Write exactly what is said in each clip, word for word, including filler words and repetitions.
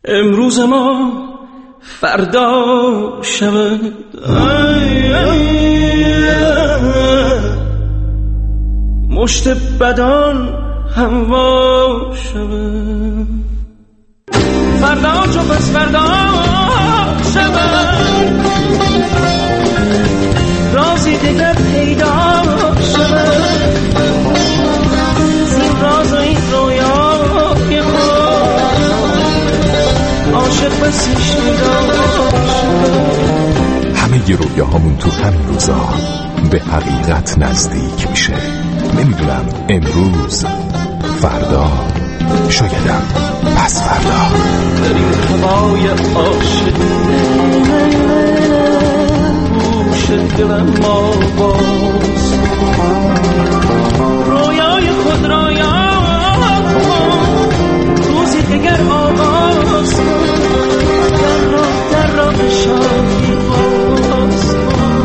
امروز ما فردا شود، مشت بدان هموا شود، فردا چو پس فردا شود، رازی دیگر پیدا شود، زین راز و این رویای خود عاشق بسی شدا شود. همه ی رویاهامون تو همین روزا به حقیقت نزدیک میشه. نمیدونم امروز، فردا، شایدم پس فردا. بریم هوای عاشقی گوش دلم ما باز، رویای خود را یاد روزی دیگر آغاز، در راه در راه شادی باز.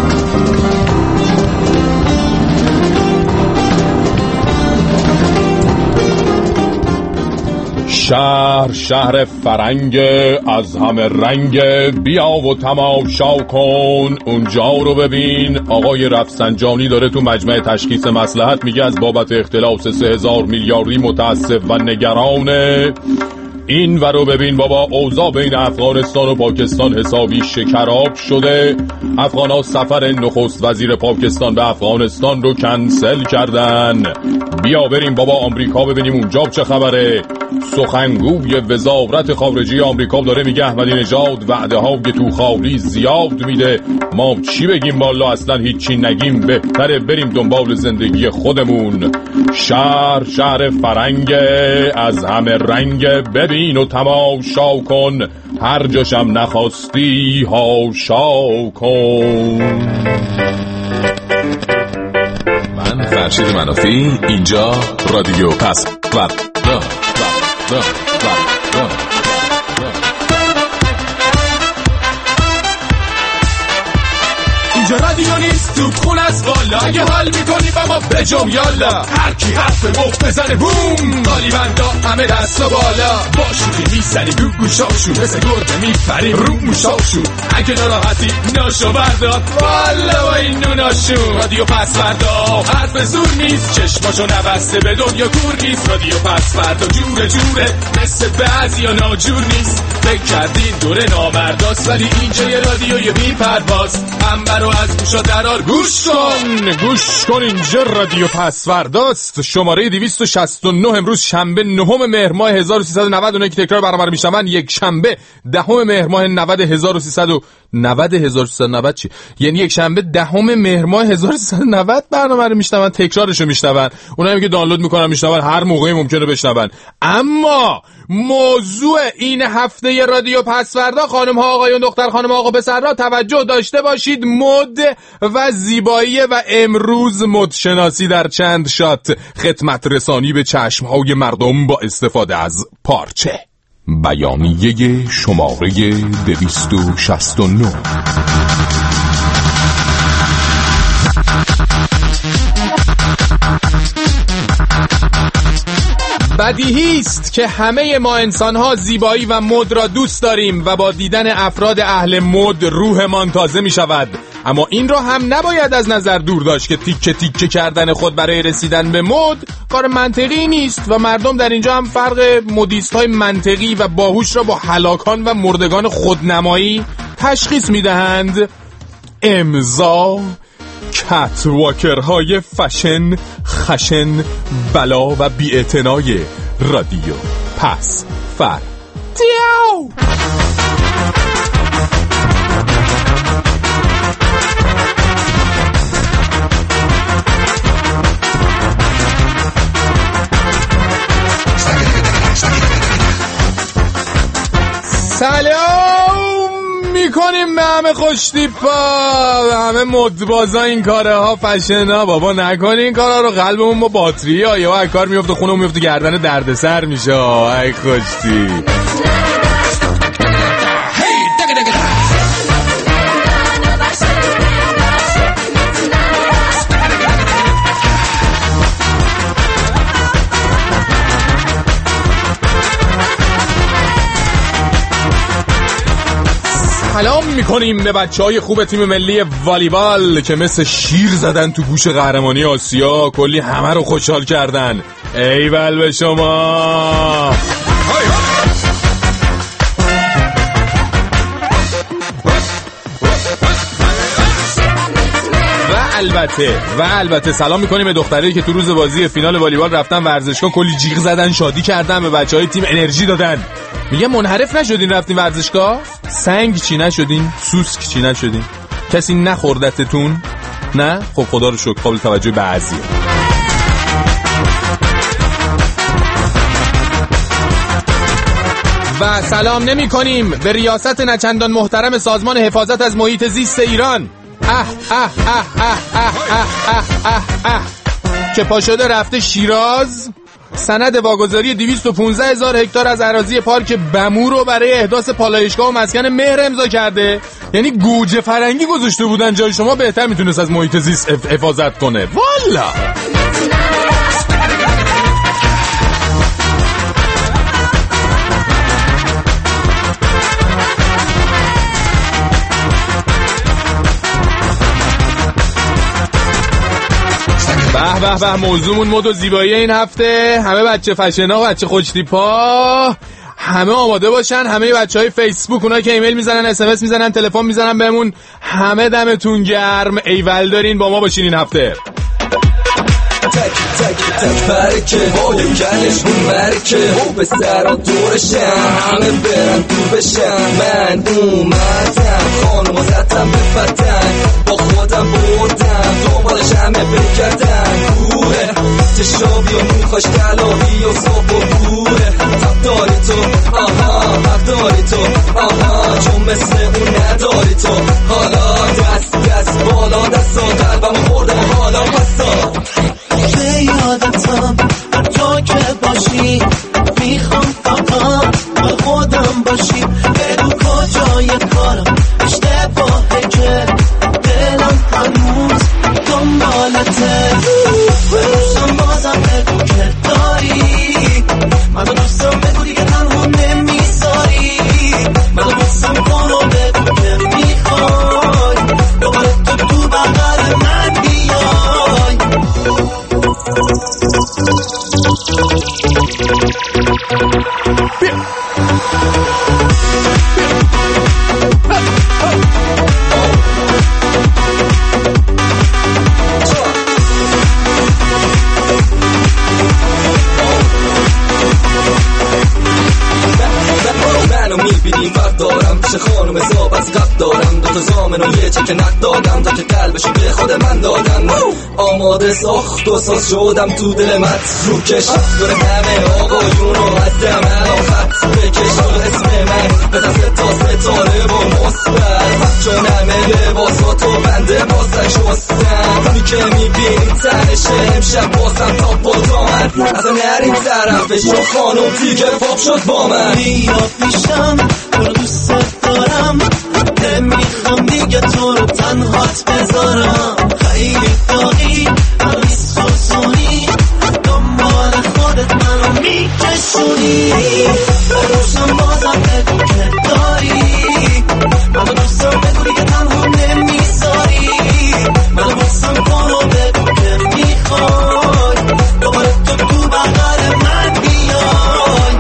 شهر شهر فرنگ از همه رنگ، بیا و تماشا کن اونجا رو ببین. آقای رفسنجانی داره تو مجمع تشخیص مصلحت میگه از بابت اختلاس سه هزار میلیاردی متاسف و نگرانه. این ورو ببین بابا، اوضاع بین افغانستان و پاکستان حسابی شکراب شده. افغانا سفر نخست وزیر پاکستان به افغانستان رو کنسل کردن. بیا بریم بابا آمریکا ببینیم اونجا چه خبره. سخنگوی وزارت خارجه آمریکا داره میگه احمدی نژاد وعده های تو خالی زیاد میده. ما چی بگیم والا، اصلا هیچی نگیم، بهتره بریم دنبال زندگی خودمون. شهر شهر فرنگ از همه رنگ، ببین و تماشا کن، هر جاشم نخواستی هاشا کن. من فرشید منافی، اینجا رادیو پس فردا. اینجا رادیو نیست تو خون از والا، اگه حال میکنی با ما بجم یالا، هر کی حرف مفت بزنه بوم، قالی بندا همه دست و بالا، باشونی میسنی دو گوشاشون، مثل گرده میپریم رو موشاشون، اگه ناراحتی ناشو بردار والا با این نوناشون. رادیو پس فردا حرف زور نیست، چشماشو نبسته به دنیا کور نیست. رادیو پس فردا جوره جوره، مثل بعضی یا ناجور نیست. فکر کردین دوره نامرداست، ولی اینجا یه رادیوی بی پرواز. انبرو از گوشا درار گوش کن گوش کن اینجا رادیو پس فرداست. شماره دویست و شصت و نه، امروز شنبه نهم مهر ماه هزار و سیصد و نود. اونایی که تکرار برنامه میشنون یک شنبه دهم مهر ماه نود هزار و سیصد و نود هزار و سیصد و نود چی؟ یعنی یک شنبه دهم مهر ماه هزار و سیصد و نود برنامه رو میشنون، تکرارش رو میشنون. اونایی که دانلود میکنن میشنون، هر موقعی ممکنه بشنون. اما موضوع این هفته رادیو پس فردا، خانم ها آقایون، دختر خانم آقا پسر را توجه داشته باشید، مد و زیبایی و امروز مدشناسی در چند شات، خدمت رسانی به چشم های مردم با استفاده از پارچه. بیانیه شماره دویست و شصت و نه. بدیهی است که همه ما انسان‌ها زیبایی و مد را دوست داریم و با دیدن افراد اهل مد روحمان تازه می شود. اما این را هم نباید از نظر دور داشت که تیکه تیکه کردن خود برای رسیدن به مد کار منطقی نیست و مردم در اینجا هم فرق مدیست‌های منطقی و باهوش را با هلاکان و مردگان خودنمایی تشخیص می دهند. امضا کتواکرهای فشن، خشن، بلا و بی‌اعتنای رادیو پس فردا. سلام میکنیم به همه خوشتیپا، به همه مدبازا، این کاره ها، فشن ها. بابا نکنین این کارا رو، قلبمون با باتری ها یا هر کار میفته خونمون میفته گردن دردسر میشه. ای خوشتیپ سلام میکنیم به بچه های خوب تیم ملی والیبال که مثل شیر زدن تو گوش قهرمانی آسیا، کلی همه رو خوشحال کردن. ایول به شما. و البته و البته سلام میکنیم به دخترایی که تو روز بازی فینال والیبال رفتن ورزشگاه، کلی جیغ زدن، شادی کردن، به بچهای تیم انرژی دادن. میگه منحرف نشدین رفتین ورزشگاه؟ سنگ چی نشدین؟ سوسک چی نشدین؟ کسی نخوردتتون؟ نه؟ خب خدا رو شکر، قابل توجه بعضیه. و سلام نمی کنیم به ریاست نچندان محترم سازمان حفاظت از محیط زیست ایران. اه اه اه اه اه اه اه اه اه که پا شده رفته شیراز سند واگذاری دویست و پانزده هزار هکتار از اراضی پارک بمو رو برای احداث پالایشگاه و مسکن مهر امضا کرده. یعنی گوجه فرنگی گذاشته بودن جای شما، بهتر میتونست از محیط زیست حفاظت کنه. والا به به به موضوعمون مد و زیبایی این هفته. همه بچه فشنا و بچه خوشتیپا همه آماده باشن. همه بچه های فیسبوک، اونایی که ایمیل میزنن، اس ام اس میزنن، تلفن میزنن بهمون، همه دمتون گرم. ایول دارین با ما باشین این هفته. تک تک تک برکه های گلش اون مرکه او به سر و دورشن همه برن دور بشن. من اومدم خانم زدم به فتن، با خودم بردم دنبالش همه بگردن. کوه تشابی و موخاش کلاهی و صبح و بوه. حق داری تو آها، حق داری تو آها، چون مثل اون نداری تو. حالا دست دست بالا دستا قلبم خوردم حالا پستا. به یادتم تو که باشی، میخوام فقط با خودم باشی. بگو کجای کارم اشتباهه که دلم هنوز دنبالته. بروشم بازم بگو که داری منو دوستم، بگو دیگه تنها نمیذاری منو دوستم کن و بگو که میخوای دوباره تو تو بغل من بیای. منو میبینی وقت دارم پیش خانم حساب از قبل دارم. دوتا زامن و یه چک نقد دادم تا که قلبشو به خود من دادم. آماده ساخت و ساز شدم تو دل مت رو کش. دور همه آقایون رو هستم الان خط بکش. تو اسم من بزن ستا ستاره و مصبر، چون همه لباساتو بنده بازن شستم. می که میبینی تنشه امشب بازم تا بازامن. اصلا نرین طرفش چون خانم دیگه پاپ شد با من. بیا پیشم تو رو دوست دارم، نمیخوام دیگه تو رو تنهات بذارم. خیلی داغی منو میسوزونی، دنبال خودت منو میکشونی. بروشم بازم بگو که داری منو دوستم، بگو دیگه تنها نمیذاری منو دوستم کن و بگو که میخوای دوباره تو تو بغل من بیای.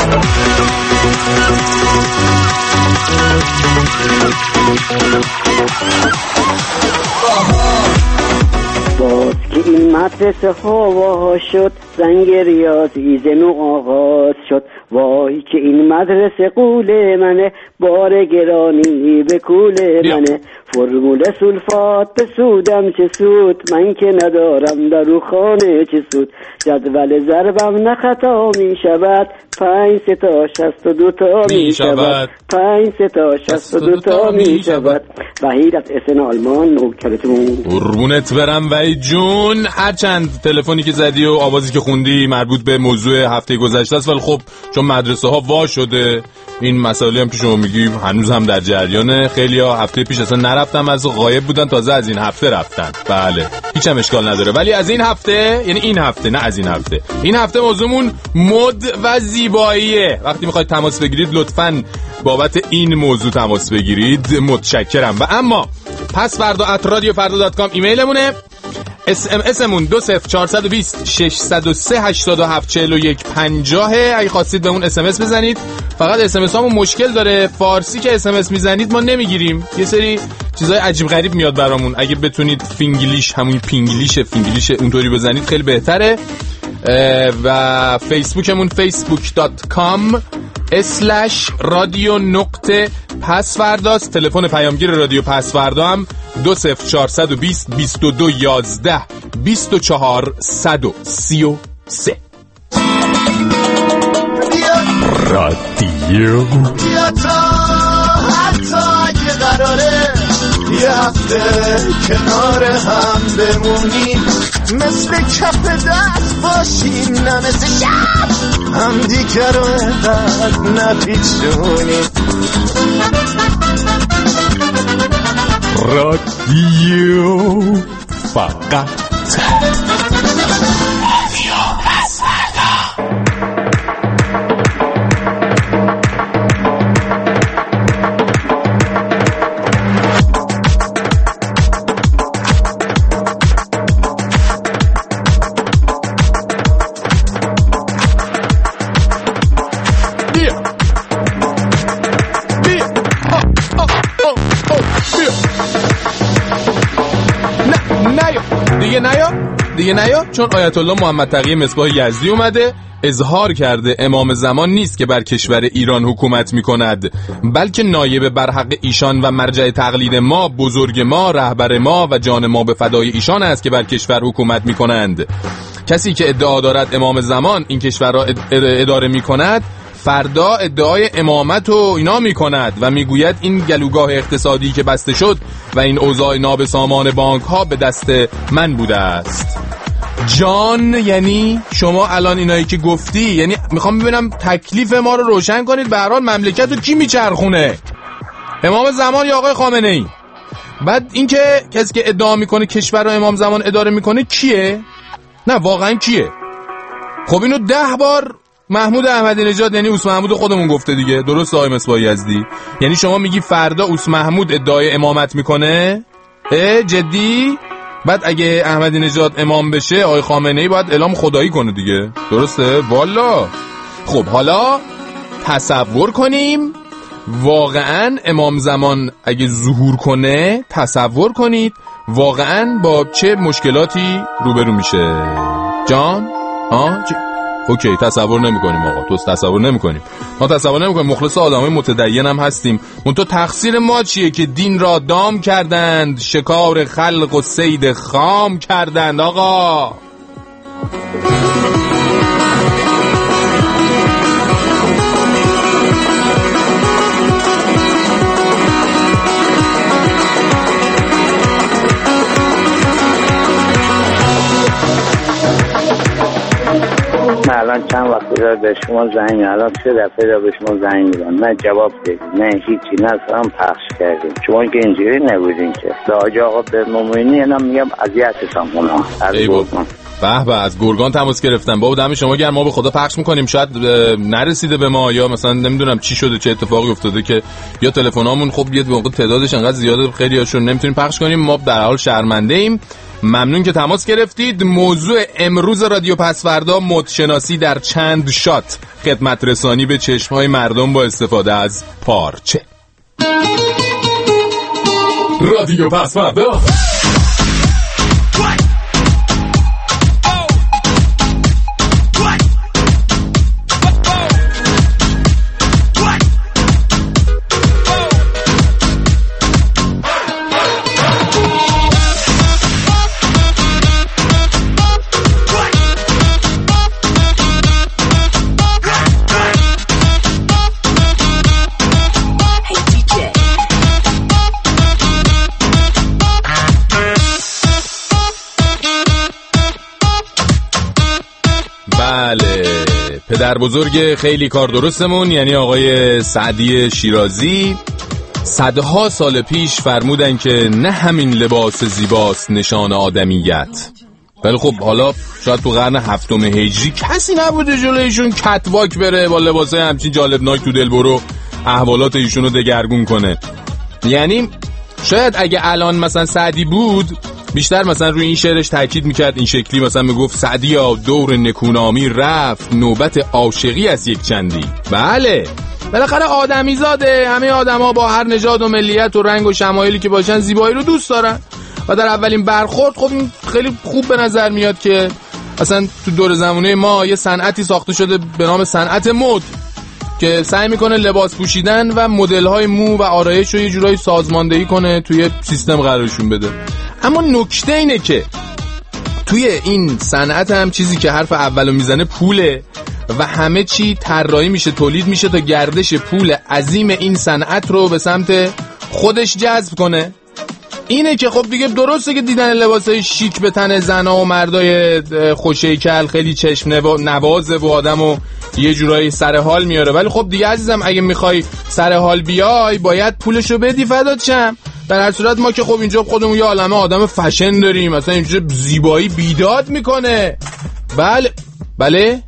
باز که این مدرسه هوا شد، زنگ ریاضی زنو آغاز شد. وای که این مدرسه قول منه، بار گرانی به کول منه. فرمول سولفات به سودم چه سود، من که ندارم در رو خانه چه سود. جدول ضربم نه خطا می شود، پنج سه تا شست و دو تا می شود. پنج سه تا شست و دو تا می شود. وحید از اسن آلمان نوکرتون. قربونت برم وحید جون. هرچند تلفنی که زدی و آوازی که خوندی مربوط به موضوع هفته گذشته است، ولی خب چون مدرسه ها وا شده، این مسائلی هم که شما میگی هنوز هم در جریانه. خیلی ها هفته پیش اصلا نرفتم، از غایب بودن، تازه از این هفته رفتن. بله هیچ هم اشکال نداره. ولی از این هفته، یعنی این هفته، نه از این هفته، این هفته موضوعمون مد و زیباییه. وقتی میخواید تماس بگیرید لطفاً بابت این موضوع تماس بگیرید، متشکرم. و اما پس فردا ات رادیو فردا دات کام ایمیلمونه، اس ام اسمون دو صفر چهار دو صفر شش صفر سه هشت هفت چهار یک پنجاه. اگه خواستید به اون اس ام اس بزنید. فقط اس ام اس هامون مشکل داره، فارسی که اس ام اس میزنید ما نمیگیریم، یه سری چیزای عجیب غریب میاد برامون. اگه بتونید فینگلیش، همون پینگلیش فینگلیش اونطوری بزنید خیلی بهتره. و فیسبوکمون فیسبوک دات کام اسلش رادیو نقطه پسفرداست. تلفن پیامگیر رادیو پسفردا هم دو صفر چهار دو صفر بیست و دو یازده بیست و چهار صد و سی و سه. رادیو یا تا حتی اگه قراره یه هفته کنار هم بمونیم، مثل کف دست باشیم، نه مثل شب هم دیگر رو اینقدر نپیچونیم. رادیو فقط دیگه نیا دیگه نیا چون آیت الله محمد تقی مصباح یزدی اومده اظهار کرده امام زمان نیست که بر کشور ایران حکومت میکند، بلکه نایب برحق ایشان و مرجع تقلید ما، بزرگ ما، رهبر ما و جان ما به فدای ایشان است که بر کشور حکومت میکنند. کسی که ادعا دارد امام زمان این کشور را اداره میکند، فردا ادعای امامت و اینا میکند و میگوید این گلوگاه اقتصادی که بسته شد و این اوضاع نابسامان بانک ها به دست من بوده است. جان یعنی شما الان اینایی که گفتی، یعنی میخوام ببینم تکلیف ما رو روشن کنید. به هر حال مملکت رو کی میچرخونه؟ امام زمان یا آقای خامنه ای؟ بعد این که کسی که ادعا میکنه کشور رو امام زمان اداره میکنه کیه؟ نه واقعا کیه؟ خب اینو ده بار محمود احمدی نژاد یعنی اوس محمود خودمون گفته دیگه، درست آقای مصباح یزدی؟ یعنی شما میگی فردا اوس محمود ادعای امامت میکنه؟ اه جدی؟ بعد اگه احمدی نژاد امام بشه آقای خامنه ای باید اعلام خدایی کنه دیگه، درسته؟ والا. خب حالا تصور کنیم واقعا امام زمان اگه ظهور کنه، تصور کنید واقعا با چه مشکلاتی روبرو میشه. جان؟ ها؟ چه؟ اوکی تصور نمی کنیم آقا، تو تصور نمی کنیم، ما تصور نمی کنیم، مخلص آدمای متدین هم هستیم. اون تو تقصیر ما چیه که دین را دام کردند، شکار خلق و صید خام کردند آقا. من الان چند وقت داره به شما زنگ، الان سه دفعه داره به شما زنگ میدن، نه جواب بدید نه هیچی، نه هم پخش کردیم. شما که اینجوری نبودین که لاج آقا به ممنونی اینا میگم اذیتشان اونا از گرگان. به به از گرگان تماس گرفتن. بابا دم شما گرم، ما به خدا پخش میکنیم، شاید نرسیده به ما یا مثلا نمیدونم چی شده، چه اتفاقی افتاده که یا تلفنامون خب یه موقع تعدادش انقدر زیاده خیلی هاشون نمیتونیم پخش کنیم. ما در حال شرمنده ایم. ممنون که تماس گرفتید. موضوع امروز رادیو پسفردا مدشناسی در چند شات، خدمت رسانی به چشمهای مردم با استفاده از پارچه. رادیو پسفردا پدر بزرگ خیلی کار درستمون یعنی آقای سعدی شیرازی صدها سال پیش فرمودن که نه همین لباس زیباست نشان آدمیت. ولی خب حالا شاید تو قرن هفتم هجری کسی نبوده جلویشون کتواک بره با لباسای همچین جالبناک تو دل برو احوالات ایشونو دگرگون کنه. یعنی شاید اگه الان مثلا سعدی بود بیشتر مثلا روی این شعرش تاکید میکرد، این شکلی مثلا میگفت سعدیا دور نکونامی رفت، نوبت عاشقی از یک چندی. بله بالاخره آدمی زاده، همه آدما با هر نژاد و ملیت و رنگ و شمایلی که باشن زیبایی رو دوست دارن و در اولین برخورد خب این خیلی خوب به نظر میاد که اصلا تو دور زمانه ما یه صنعتی ساخته شده به نام صنعت مد که سعی میکنه لباس پوشیدن و مدل‌های مو و آرایش رو یه جورایی سازماندهی کنه، توی سیستم قرارشون بده. اما نکته اینه که توی این صنعت هم چیزی که حرف اولو میزنه پوله و همه چی طراحی میشه، تولید میشه تا گردش پول عظیم این صنعت رو به سمت خودش جذب کنه. اینه که خب دیگه درسته که دیدن لباسای شیک به تن زنا و مردای خوش‌هیکل خیلی چشم نوازه و آدمو یه جورایی سر حال میاره، ولی خب دیگه عزیزم اگه میخوای سر حال بیای باید پولشو بدی فدات شم. در هر صورت ما که خب اینجا خودمون یه عالمه آدم فشن داریم، مثلا اینجا زیبایی بیداد میکنه. بله بله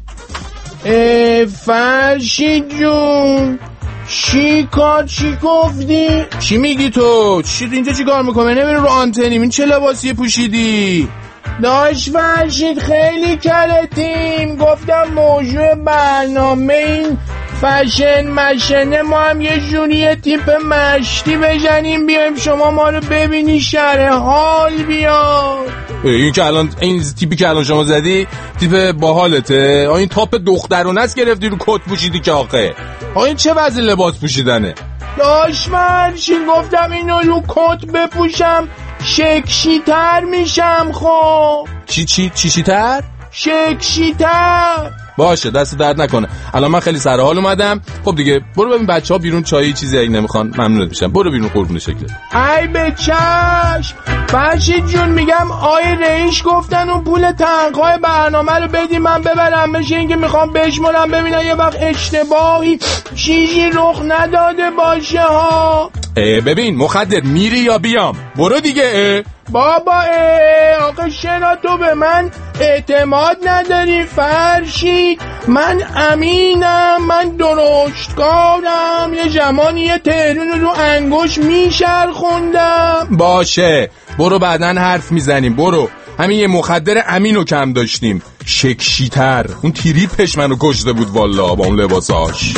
فرشید جون شیکا چی گفتی؟ چی میگی تو؟ چی اینجا چی کار میکنه؟ نمیره رو آنتنیم. این چه لباسی پوشیدی؟ داش فرشید خیلی کلتیم، گفتم موضوع برنامه این فشن مشنه ما هم یه جوری تیپ مشتی بزنیم بیایم شما ما رو ببینی شرح حال بیاد. این که الان این تیپی که الان شما زدی تیپ باحالته؟ این تاپ دخترونه است گرفتی رو کت پوشیدی که آخه این چه وضع لباس پوشیدنه؟ داش فرشید گفتم اینو رو کت بپوشم شکشی تر میشم. خب چی چی چی چی تر؟ شکشی تر. باشه دست درد نکنه. الان من خیلی سر حال اومدم. خب دیگه برو ببین بچه‌ها بیرون چایی چیزی اگه نمیخوان ممنونت میشم. برو بیرون قربون شکلت. ای به چشم فرشید جون، میگم آی رئیس گفتن اون پول تنخواه برنامه رو بدی من ببرم، بشه اینکه میخوام بشمرم ببینم یه وقت اشتباهی چیزی رخ نداده باشه ها. ببین مخدر میری یا بیام؟ برو دیگه. بابا آقا شنا تو به من اعتماد نداری فرشید؟ من امینم، من درشتکارم، یه زمانی یه تهرون رو انگوش میشرخوندم. باشه برو بعدن حرف میزنیم. برو. همین یه مخدر امینو کم داشتیم شکشیتر. اون تریپش منو کشته بود والا با اون لباساش.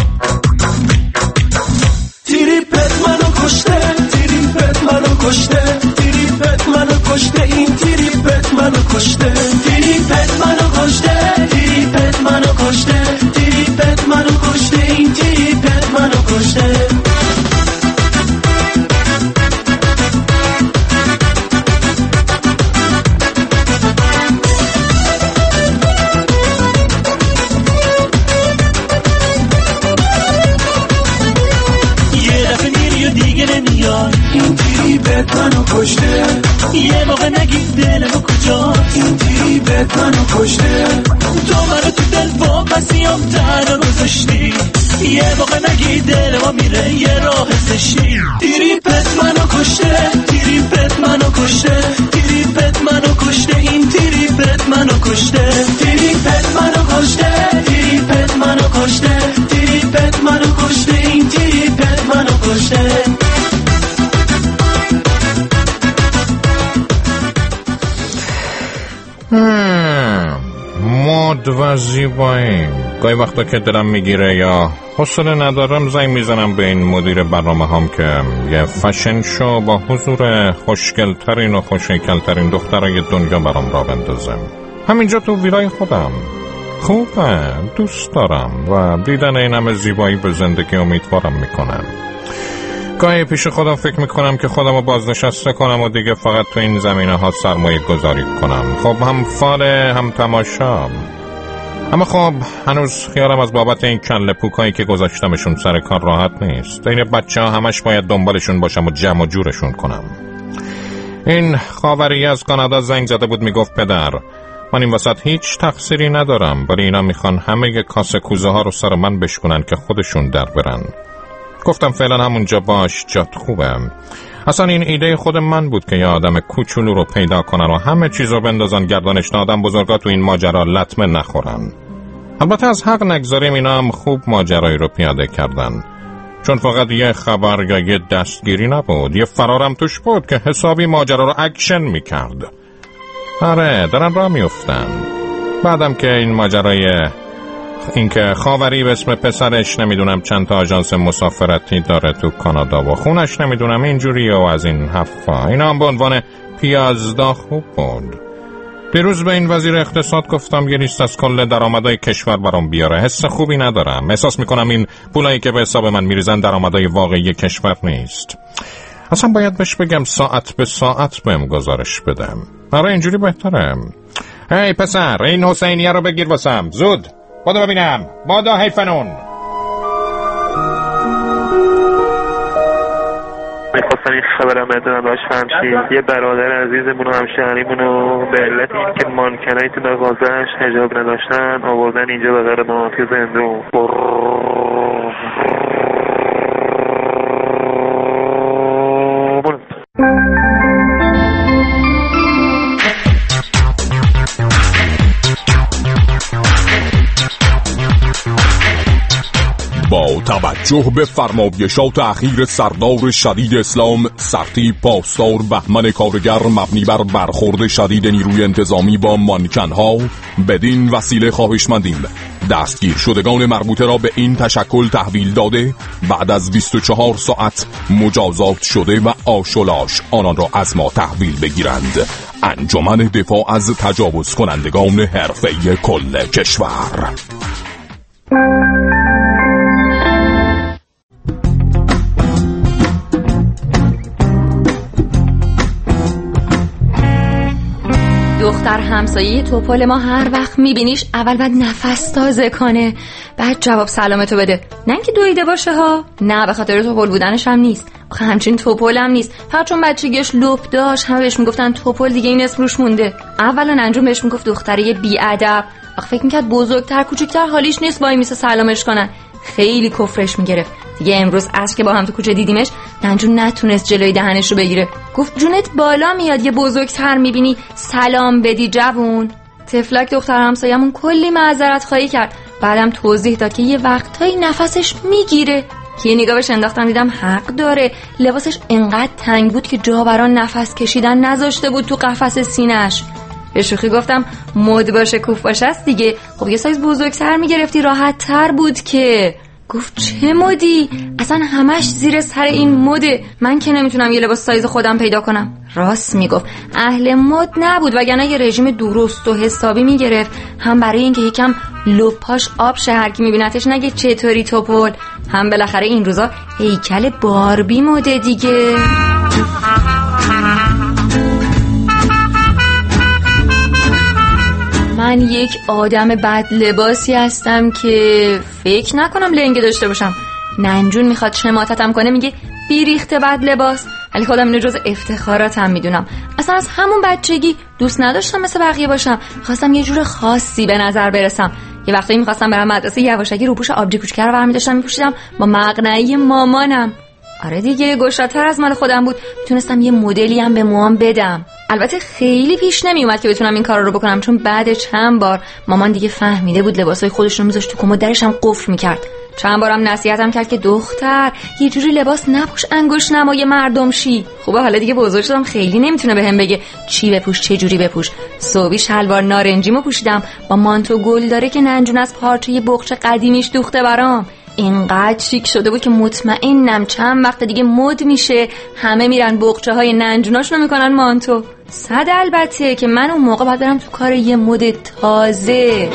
تریپت منو کشته، تریپت منو کشته، تریپت منو کشته، این تریپت منو کشته، تریپت منو کشته، تریپت منو کشته، تریپت منو کشته، این تریپت منو کشته. این تریپت منو کشته، یه موقع نگی دلمو کجاست، این تریپت منو کشته، تو منو تو دل واپسیام تنها گذاشتی، یه موقع نگی دلمو میره یه راه زشتی. تریپت منو کشته، تریپت منو کشته، تریپت منو کشته، این تریپت منو کشته، تریپت منو کشته، تریپت منو کشته، تریپت منو کشته، این تریپت منو کشته. مد و زیبایی گاهی وقتا که دلم میگیره یا حوصله ندارم زنگ میزنم به این مدیر برنامه هم که یه فشن شو با حضور خوشگلترین و خوشیکلترین دخترای دنیا برام را بندازم همینجا تو ویلای خودم. خوبه، دوست دارم و دیدن این همه زیبایی به زندگی امیدوارم میکنم. گاهی پیش خودم فکر میکنم که خودم رو بازنشسته کنم و دیگه فقط تو این زمینه ها سرمایه گذاری کنم. خب هم فاله هم تماشا. اما خب هنوز خیالم از بابت این کله پوکایی که گذاشتمشون سر کار راحت نیست. این بچه ها همش باید دنبالشون باشم و جمع و جورشون کنم. این خاوری از کانادا زنگ زده بود میگفت پدر من این وسط هیچ تقصیری ندارم ولی اینا میخوان همه کاسه کوزه ها رو سر من بشکنن که خودشون در برن. گفتم فعلا همونجا باش، جات خوبه. اصلا این ایده خود من بود که یه آدم کوچولو رو پیدا کنن و همه چیز رو بندازن گردنش تا آدم بزرگا تو این ماجرا لطمه نخورن. البته از حق نگذاریم اینا هم خوب ماجرایی رو پیاده کردن، چون فقط یه خبر یا یه دستگیری نبود، یه فرارم توش بود که حسابی ماجرا رو اکشن میکرد. آره دارن راه میفتن. بعدم که این ماجرای این که خاوری به اسم پسرش نمیدونم چند تا آژانس مسافرتی داره تو کانادا و خونش نمیدونم اینجوریه و از این حرفا، اینا هم به عنوان پیازدا خوب بود. دیروز به این وزیر اقتصاد گفتم یه لیست از کل درآمدهای کشور برام بیاره. حس خوبی ندارم، احساس میکنم این پولایی که به حساب من میریزن درآمدهای واقعی کشور نیست. اصلا باید بهش بگم ساعت به ساعت بهم گزارش بدم. آره اینجوری بهتره. هی پسر این حسینیه رو بگیر واسم زود، بادو ببینم، بادا حیفنون. میخواستم این خبرم بدونم باش فهمشید. یه برادر عزیزمون و همشهریمون رو به علت این که مانکنایی تو مغازه‌اش حجاب نداشتن آوردن اینجا به غیر مناطق زندون. با توجه به فرمایشات اخیر سردار شدید اسلام سرتی پاسدار بهمن کارگر مبنی بر برخورد شدید نیروی انتظامی با مانکن‌ها، بدین وسیله خواهشمندیم دستگیر شدگان مربوطه را به این تشکل تحویل داده بعد از بیست و چهار ساعت مجازات شده و آشولاش آنان را از ما تحویل بگیرند. انجمن دفاع از تجاوز کنندگان حرفه‌ای کل کشور. دختر همسایه توپل ما هر وقت میبینیش اول بعد نفس تازه کنه، بعد جواب سلامتو بده. نه اینکه دویده باشه ها، نه به خاطر توپل بودنش هم نیست، آخه همچین توپل هم نیست، فقط چون بچگیش لپ داشت همه بهش میگفتن توپل دیگه این اسم روش مونده. اولا انجام بهش میگفت دختره بیادب، آخه فکر میکرد بزرگتر کوچیکتر حالیش نیست وای میسه سلامش کنن، خیلی کفرش میگرفت. دیگه امروز عصر که با هم تو کوچه دیدیمش ننجون نتونست جلوی دهنش رو بگیره، گفت جونت بالا میاد یه بزرگتر میبینی سلام بدی جوون. تفلک دختر همسایمون کلی معذرت خواهی کرد، بعدم توضیح داد که یه وقتایی نفسش میگیره. که یه نگاه بهش انداختم دیدم حق داره، لباسش انقدر تنگ بود که جا برای نفس کشیدن نذاشته بود تو قفس سینه‌اش. به شوخی گفتم مد باشه کوف باشه است دیگه، خب یه سایز بزرگتر میگرفتی راحت تر بود که. گفت چه مدی؟ اصلا همش زیر سر این مده، من که نمیتونم یه لباس سایز خودم پیدا کنم. راست میگفت، اهل مد نبود وگرنه یه رژیم درست و حسابی میگرفت، هم برای اینکه یکم لپاش آب شه هر کی میبینتش نگه چطوری توپل، هم بالاخره این روزا هیکل باربی مده دیگه. من یک آدم بد لباسی هستم که فکر نکنم لنگه داشته باشم. ننجون میخواد شماتتم کنه میگه بیریخته بد لباس، ولی خودم اینو جز افتخاراتم میدونم. اصلا از همون بچگی دوست نداشتم مثل بقیه باشم، خواستم یه جور خاصی به نظر برسم. یه وقتایی میخواستم برم مدرسه یواشکی روپوش آبجی کوچیک رو برمی داشتم میپوشیدم با مقنعه مامانم. آره دیگه گشادتر از مال خودم بود، میتونستم یه مدلی هم به موام بدم. البته خیلی پیش نمی اومد که بتونم این کارا رو بکنم، چون بعد چند بار مامان دیگه فهمیده بود لباسای خودش رو میذاشت تو کمد، درش هم قفل میکرد. چند بارم نصیحتم کرد که دختر یه جوری لباس نپوش انگوش نمای مردم شی. خوبه حالا دیگه بزرگ شدم خیلی نمیتونه بهم بگه چی بپوش چه جوری بپوش. صبحی شلوار نارنجیمو پوشیدم با مانتو گل داره که ننجون از پارچه بغچ قدیمیش دوخته برام. اینقدر شیک شده بود که مطمئنم چند وقت دیگه مد میشه همه میرن بغچه های ننجوناشونو میکنن مانتو. صد البته که من اون موقع باید برم تو کار یه مد تازه.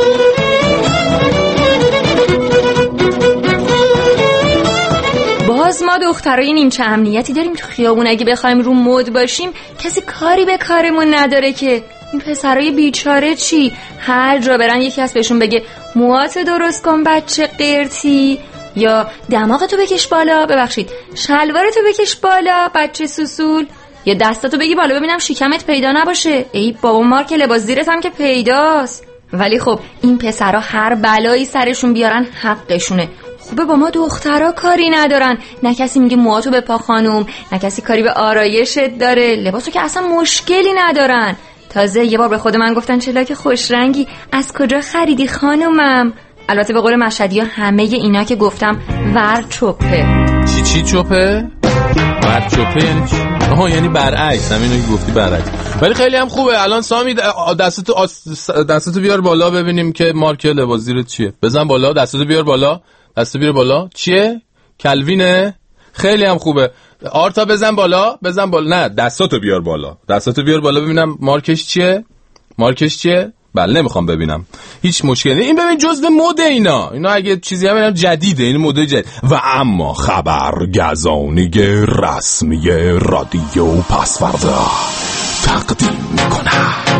باز ما دخترای نیمچه امنیتی داریم تو خیابون، اگه بخوایم رو مد باشیم کسی کاری به کارمون نداره که. این پسرای بیچاره چی؟ هر جا برن یکی از بهشون بگه موهاتو درست کن بچه قرتی، یا دماغتو بکش بالا، ببخشید شلوارتو بکش بالا بچه سوسول، یا دستاتو بگی بالا ببینم شکمت پیدا نباشه. ای بابا مار که لباس زیرت هم که پیداست. ولی خب این پسرا هر بلایی سرشون بیارن حقشونه. خوبه با ما دخترها کاری ندارن، نه کسی میگه موهاتو بپا خانوم، نه کسی کاری به آرایشت داره، لباسو که اصلا مشکلی ندارن. تازه یه بار به خود من گفتن چه لاک خوش رنگی، از کجا خریدی خانومم؟ البته به قول مشهدی ها همه اینا که گفتم ور چوپه. چی چی چوپه؟ ور چوپه یعنی چی؟ آها یعنی برعکس، همینو که گفتی برعکس. ولی خیلی هم خوبه. الان سامی دستتو آس... دستتو بیار بالا ببینیم که مارک لباس زیرت چیه. بزن بالا، دستتو بیار بالا، دستتو بیار بالا. چیه؟ کلوینه؟ خیلی هم خوبه. آرتا بزن بالا، بزن بالا. نه دستاتو بیار بالا، دستاتو بیار بالا ببینم مارکش چیه؟ مارکش چیه؟ بله نمیخوام ببینم، هیچ مشکلی نیست. این ببین جزء مد اینا اینا اگه چیزی هم جدیده، این مد جدید. و اما خبرگزانی رسمی رادیو پسوردا تقدیم می‌کند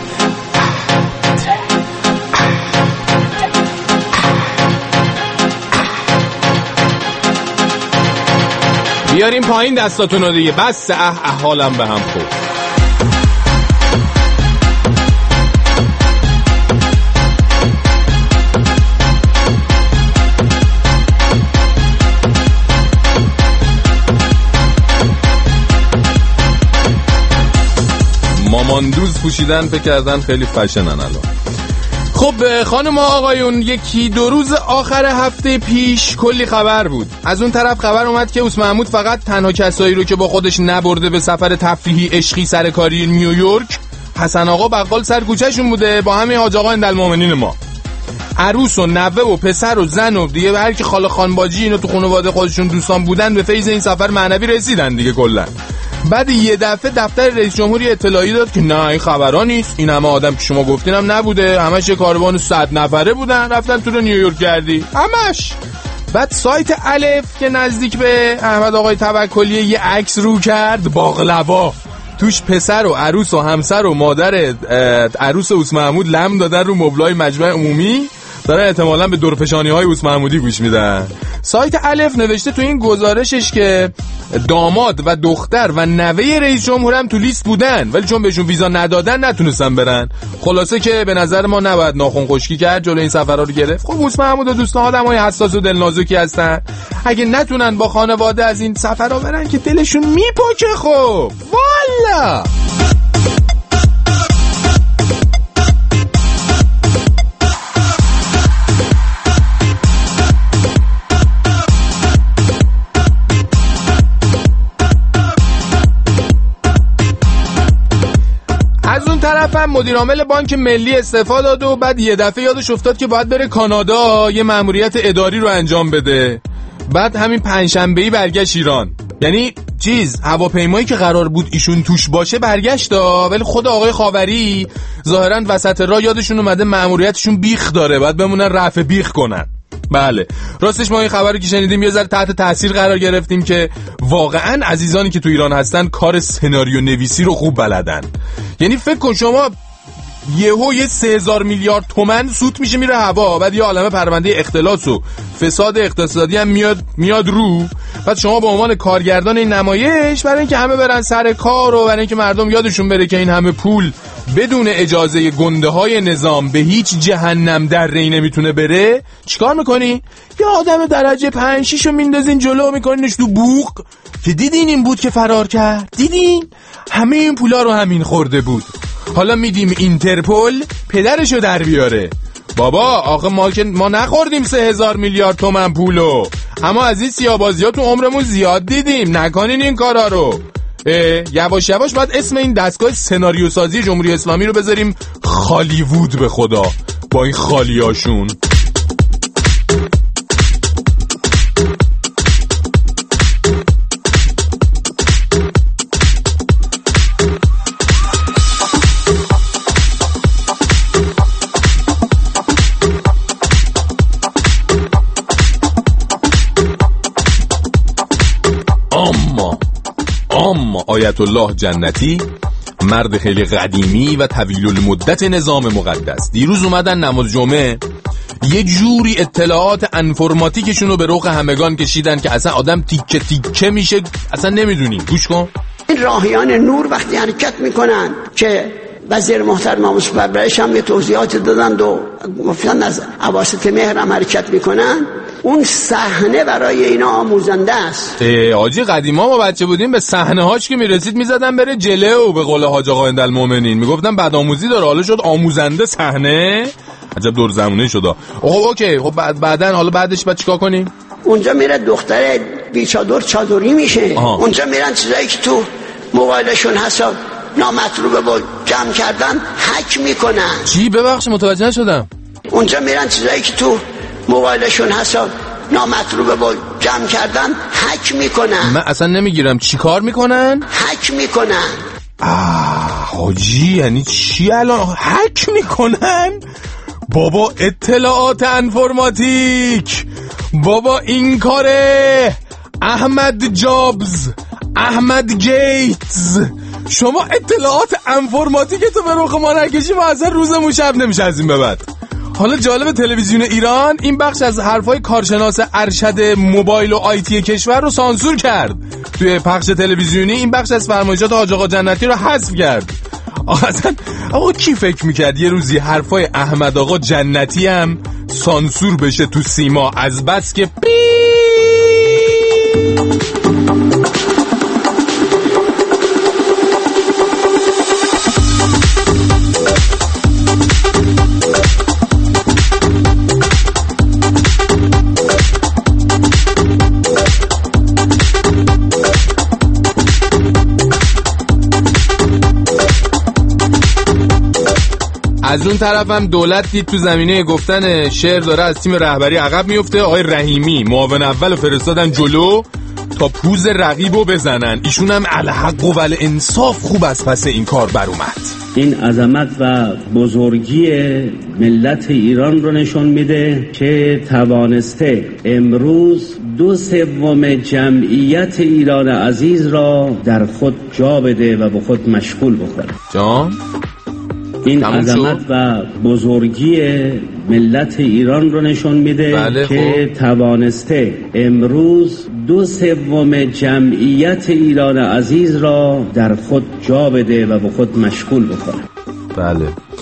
بیاریم پایین دستاتونو دیگه، بس. اه اه حالم به هم خورد. ماماندوز پوشیدن فکر کردن خیلی فشنن الان. خب خانم آقایون، یکی دو روز آخر هفته پیش کلی خبر بود. از اون طرف خبر اومد که اوس محمود فقط تنها کسایی رو که با خودش نبرده به سفر تفریحی عشقی سرکاری نیویورک، حسن آقا بقال سر کوچه‌شون بوده با همین حاج آقا اندالمومنین ما. عروس و نوه و پسر و زن و دیگه هر کی خاله خانباجی اینو تو خانواده خودشون دوستان بودن به فیض این سفر معنوی رسیدن دیگه کلا. بعد یه دفعه دفتر رئیس جمهوری اطلاعی داد که نه این خبرا نیست، این همه آدم که شما گفتین هم نبوده، همش یه کاروان صد نفره بودن رفتن تو رو نیویورک گردی همش. بعد سایت الف که نزدیک به احمد آقای توکلی یه عکس رو کرد، باقلوا توش پسر و عروس و همسر و مادر عروس اوس محمود لم دادن رو مبلای مجمع عمومی، دارن احتمالاً به دورفشانی های اوس محمودی گوش میدن. سایت الف نوشته تو این گزارشش که داماد و دختر و نوه رئیس جمهور هم تو لیست بودن، ولی چون بهشون ویزا ندادن نتونستن برن. خلاصه که به نظر ما نباید ناخن خشکی کرد، جلوی این سفرها رو گرفت. خب اوس محمود و دوستان آدمای حساس و دلنازکی هستن، اگه نتونن با خانواده از این سفرها برن که دلشون میپکه. خب والا طرفم مدیر عامل بانک ملی استعفا داد و بعد یه دفعه یادش افتاد که باید بره کانادا یه مأموریت اداری رو انجام بده. بعد همین پنجشنبه‌ای برگشت ایران. یعنی چیز هواپیمایی که قرار بود ایشون توش باشه برگشت، ولی خود آقای خاوری ظاهرا وسط راه یادشون اومده مأموریتشون بیخ داره، بعد بمونن رفع بیخ کنن. بله راستش ما این خبری که شنیدیم یه ذره تحت تاثیر قرار گرفتیم که واقعا عزیزانی که تو ایران هستن کار سناریو نویسی رو خوب بلدن. یعنی فکر کن شما یهو یه سه هزار میلیارد تومن سود میشه میره هوا، بعد یه عالمه پرونده اختلاس و فساد اقتصادی هم میاد میاد رو، بعد شما به عنوان کارگردان این نمایش برای اینکه همه برن سر کار و برای اینکه مردم یادشون بره که این همه پول بدون اجازه گنده های نظام به هیچ جهنم در ری نمیتونه بره، چیکار میکنی؟ یه آدم درجه پنج شیشو میندازین جلو میکنینش تو بوق که دیدین این بود که فرار کرد، دیدین همه این پولا رو همین خورده بود، حالا میدیم اینترپل پدرشو در بیاره. بابا آخه ما که ما نخوردیم سه هزار میلیارد تومن پولو، اما از این سیاه‌بازی ها تو عمرمون زیاد دیدیم، نکنین این کارا رو. یواش یواش باید اسم این دستگاه سناریو سازی جمهوری اسلامی رو بذاریم خالیوود، به خدا با این خالیاشون. اما آیت الله جنتی، مرد خیلی قدیمی و طویل المدت نظام مقدس، دیروز اومدن نماز جمعه یه جوری اطلاعات انفرماتیکشون رو به رخ همگان کشیدن که اصلا آدم تیکه تیکه میشه، اصلا نمیدونی. گوش کن. این راهیان نور وقتی حرکت میکنن که وزیر محترم آموزش و پرورش هم توضیحات دادن و گفتن از اواسط مهر هم حرکت میکنن، اون صحنه برای اینا آموزنده است. حاجی قدیما ما بچه بودیم به صحنه هاش که میرسید میزدن بره جلو، به قول حاج آقا اندالمومنین میگفتن بدآموزی داره، حالا شد آموزنده صحنه. عجب دور زمونه شد. خب اوکی، خب بعد بعدن حالا بعدش بعد چیکار کنیم؟ اونجا میره دختر بیچادر چادری میشه. آها. اونجا میرن چیزایی که تو موبایلشون هست نامطلوبه با جمع کردن هک میکنن. چی؟ ببخش متوجه نشدم. اونجا میرن چیزایی که تو موبایلشون هست نامطلوبه با جمع کردن هک میکنن. من اصلا نمیگیرم. چی کار میکنن؟ هک میکنن. آه حاجی یعنی چی الان هک میکنن؟ بابا اطلاعات انفرماتیک، بابا این کاره احمد جابز، احمد گیتز. شما اطلاعات انفرماتیک تو به رخ ما نکشی ما اصلا روزمون شب نمیشه از این به بعد. حالا جالب تلویزیون ایران این بخش از حرفای کارشناس ارشد موبایل و آیتی کشور رو سانسور کرد. توی پخش تلویزیونی این بخش از فرمایشات حاج آقا جنتی رو حذف کرد. اصلا آقا کی فکر میکرد یه روزی حرفای احمد آقا جنتی هم سانسور بشه تو سیما، از بس که پی از اون طرف هم دولت دید تو زمینه گفتن شعر داره از تیم رهبری عقب میفته. آقای رحیمی معاون اول فرستادن جلو تا پوز رقیبو بزنن. ایشون هم الحق و الانصاف خوب از پس این کار بر اومد. این عظمت و بزرگی ملت ایران رو نشون میده که توانسته امروز دو سوم جمعیت ایران عزیز را در خود جا بده و به خود مشغول بکنه. جان این عظمت و بزرگی ملت ایران رو نشون میده بله که خب. توانسته امروز دو سوم جمعیت ایران عزیز را در خود جا بده و به خود مشغول بکنه. بله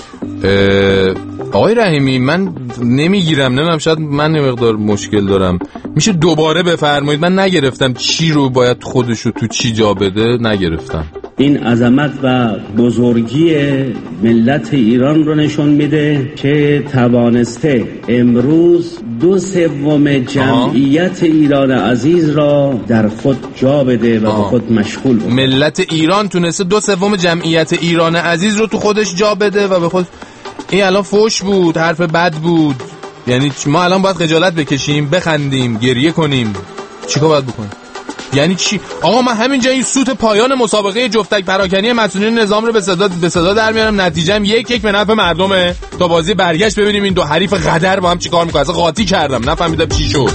آقای رحیمی من نمیگیرم، نمیدونم شاید من یه مقدار مشکل دارم، میشه دوباره بفرمایید؟ من نگرفتم چی رو باید خودشو تو چی جا بده، نگرفتم. این عظمت و بزرگی ملت ایران رو نشون میده که توانسته امروز دو سوم جمعیت آه. ایران عزیز را در خود جا بده و آه. به خود مشغول بکنه. ملت ایران تونسته دو سوم جمعیت ایران عزیز رو تو خودش جا بده و به خود. این الان فوش بود، حرف بد بود، یعنی ما الان باید خجالت بکشیم، بخندیم، گریه کنیم، چیکار باید بکنیم؟ یعنی چی؟ آقا من همینجا این سوت پایان مسابقه جفتک پراکنی مسئولین نظام رو به صدا به صدا در میارم، نتیجه‌ام یک یک به نفع مردمه. تا بازی برگشت ببینیم این دو حریف غدر با هم چیکار میکنن. اصلا قاطی کردم نفهمیدم چی شد.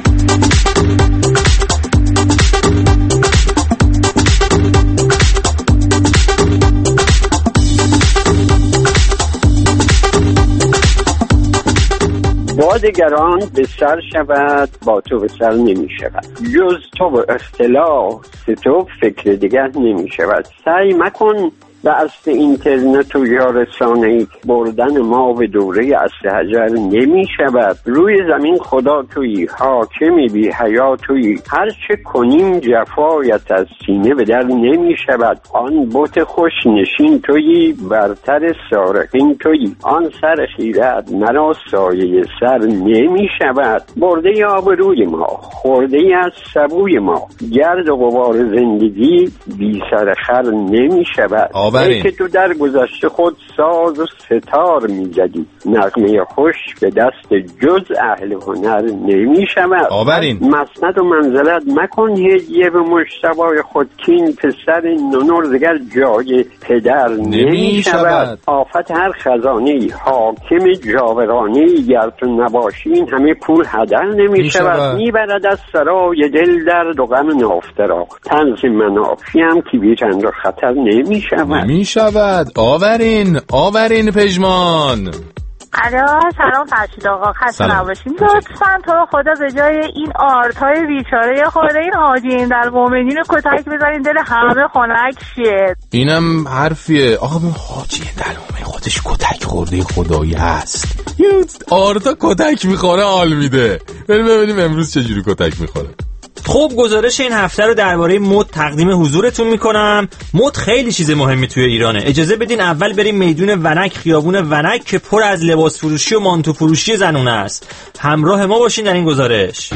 با دیگران به سر شود با تو به سر نمی شود، جز تو و اختلاف تو فکر دیگر نمی شود. سعی مکن به اصل اینترنت و یا رسانه‌ای بردن ما به دوره اصل حجر نمی شود. روی زمین خدا تویی، حاکمی بی حیا تویی، هر چه کنیم جفایت از سینه به در نمی شود. آن بت خوش نشین تویی، برتر سارقین تویی، آن سر خیرت مرا سایه سر نمی شود. برده آبروی ما، خورده از سبوی ما، گرد و غبار زندگی بی سر خر نمی شود. ای که تو در گذشته خود ساز و ستار می زدی، نغمه خوش به دست جز اهل هنر نمی شود. آورین مسند و منزلت مکن هدیه به مجتبای خود، کین پسر نونر دیگر جای پدر نمی شود. آفت هر خزانه حاکم جاورانه، گر تو نباشی این همه پول هدر نمی شود. می برد از سرای دل درد و غم نافترا، طنز منافی هم که بیرند و خطر نمی شود. می شود. آورین آورین پژمان. الو سلام فرشید آقا، خسته نباشین. لطفاً تو رو خدا به جای این آرتای بیچاره یا خورده این حاجی این در مومنین رو کتک بزنین دل همه خنک شه. اینم حرفیه آقا. حاجی در مومن خودش کتک خورده خدایی هست. آرتا کتک میخوره حال میده. بریم ببینیم امروز چجوری کتک میخوره. خب گزارش این هفته رو درباره مد تقدیم حضورتون میکنم. مد خیلی چیز مهمی توی ایرانه. اجازه بدین اول بریم میدون ونک، خیابون ونک که پر از لباس فروشی و مانتو فروشی زنونه است. همراه ما باشین در این گزارش.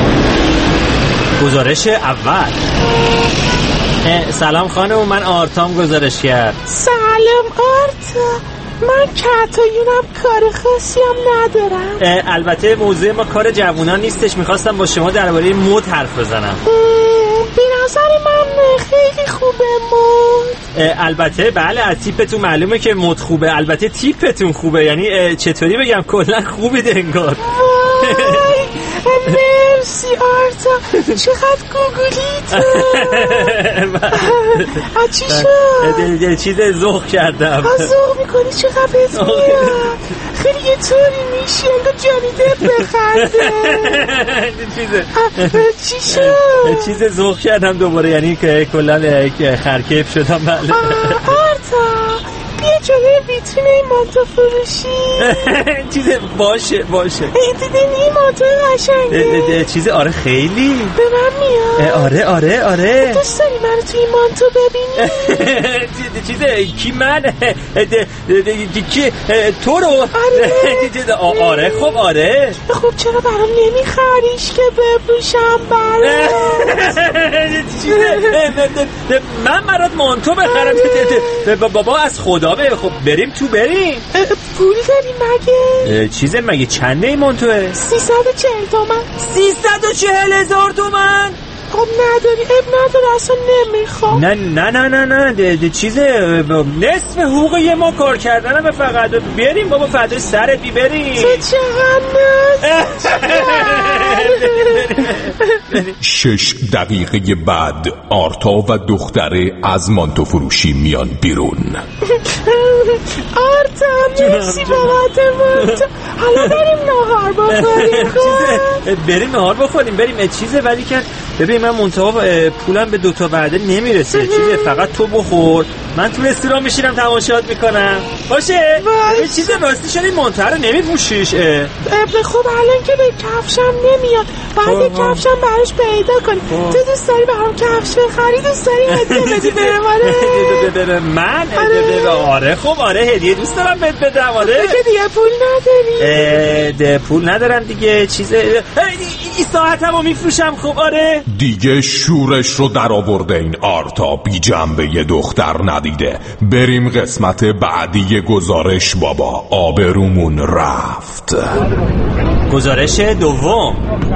گزارش اول. سلام خانم، من آرتام گزارش کرد. سلام آرتا، من کتایونم کار خاصی هم ندارم. البته موضوع ما کار جوونان نیستش، میخواستم با شما درباره مد حرف بزنم. به نظر من خیلی خوبه مد. البته بله، از تیپتون معلومه که مد خوبه. البته تیپتون خوبه، یعنی چطوری بگم کلا خوبید انگار. مرسی آرتا، چقدر گوگلی تو. چی شد؟ چیز ذوق کردم. ذوق میکنی چقدر بهت میاد. خیلی یه طوری میشی انگار جانی دپ بخنده. چی شد؟ چیز ذوق کردم دوباره، یعنی که کلا خرکیف شدم. بله آرتا بیا جلوی ویترین این مانتو فروشی. چیز باشه باشه. دیدین این مانتو قشنگه. چیز آره خیلی به من میاد. آره آره آره. دوست داری منو توی این مانتو ببینی؟ چیز کی من؟ کی تو رو؟ آره آره خب آره. خب چرا برام نمیخریش که بپوشم برام؟ من برات مانتو بخرم بابا از خدا. خب بریم تو بریم. پول داری مگه؟ چیز مگه چنده این مانتوه؟ سیصد و چهل تومن. سیصد و چهل هزار تومن؟ خب نداری اب نداره اصلا نمیخوام. نه نه نه نه نه ده ده چیز نصف حقوق یه ما کار کردنم فقط. بریم بابا فدای سرت بی بریم. تو چقدر شش دقیقه بعد آرتا و دختره از مانتو فروشی میان بیرون. آرتا مرسی بابت مانتو. حالا بریم نهار بخوریم. بریم نهار بخوریم بریم. چیزه ولی که ببین من منتها پولم به دوتا وعده نمیرسه. چیزه فقط تو بخور، من تو رستوران میشینم تماشات میکنم. باشه یه چیز راستی شد این مانتو رو نمیپوشیش. ابن خوب الان که به کفشم نمیاد، باید کفشم براش پیدا کنی. تو دوست داری برام کفش بخری؟ دوست داری هدیه بدی به من؟ من؟ آره خب آره هدیه دوست دارم بهت بدم. آره که دیگه پول نداری؟ ده پول ندارم دیگه. چیزه این ساعتمو میفروشم. خب آره دیگه شورش رو در آورده این آرتا، بی جنبه یه دختر ندیده. بریم قسمت بعدی گزارش بابا، آبرومون رفت. گزارش دوم.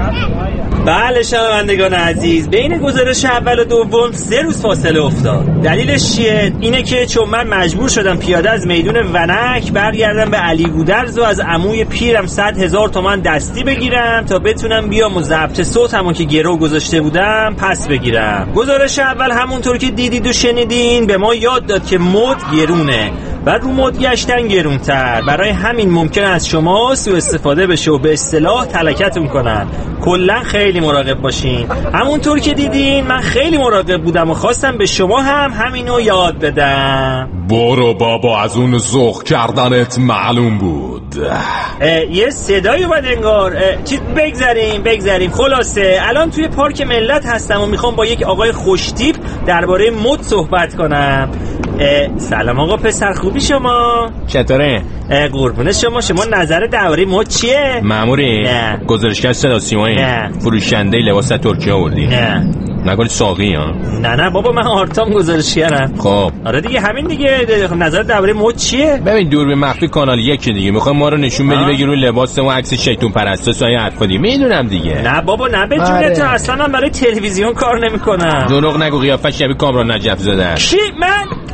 بله شنوندگان عزیز، بین گزارش اول و دوم سه روز فاصله افتاد. دلیلش چیه؟ اینه که چون من مجبور شدم پیاده از میدون ونک برگردم به علی گودرز و از عموی پیرم صد هزار تومان دستی بگیرم تا بتونم بیام و ضبط صوتمو که گرو گذاشته بودم پس بگیرم. گزارش اول همونطور که دیدید و شنیدین به ما یاد داد که مد گرونه و رو مد گشتن گرونتر. برای همین ممکن از شما سوء استفاده بشه و به اصطلاح تلکتون کنن. کلا خیلی مراقب باشین. همونطور که دیدین من خیلی مراقب بودم و خواستم به شما هم همینو یاد بدم. برو بابا، از اون ذوق کردنت معلوم بود. یه صدایی اومد انگار. چی بگذاریم بگذاریم خلاصه الان توی پارک ملت هستم و میخوام با یک آقای خوشتیپ درباره مد صحبت کنم. سلام آقا پسر، خوبی شما؟ چطوره؟ قربون شما. شما نظر درباره مد چیه؟ ماموری گزارشگر صدا سیمایی فروشنده لباس ترکیه آوردی؟ نه نگاه ساقی ها؟ نه نه بابا من آرتام گزارشگرم. خب آره دیگه همین دیگه. نظر درباره مد چیه؟ ببین دوربین مخفی کانال یک دیگه میخوام ما رو نشون بدی بگی رو لباس و عکس شیطون پرستا سایه حرفا دی میدونم دیگه. نه بابا نه به جون تو، اصلا من برای تلویزیون کار نمیکنم. دروغ نگو، قیافه شبیه کامران نجف زاده. چی؟ من